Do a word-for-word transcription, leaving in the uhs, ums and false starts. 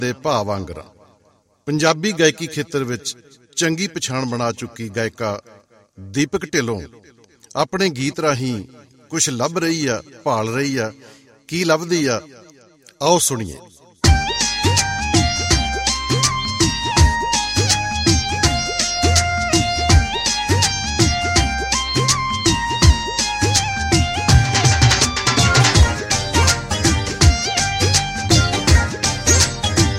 ਦੇ ਭਾਵ ਆਂਗਰਾਂ। ਪੰਜਾਬੀ ਗਾਇਕੀ ਖੇਤਰ ਵਿੱਚ ਚੰਗੀ ਪਛਾਣ ਬਣਾ ਚੁੱਕੀ ਗਾਇਕਾ ਦੀਪਕ ਢਿੱਲੋਂ ਆਪਣੇ ਗੀਤ ਰਾਹੀਂ ਕੁਛ ਲੱਭ ਰਹੀ ਆ, ਭਾਲ ਰਹੀ ਆ। ਕੀ ਲੱਭਦੀ ਆ, ਆਓ ਸੁਣੀਏ।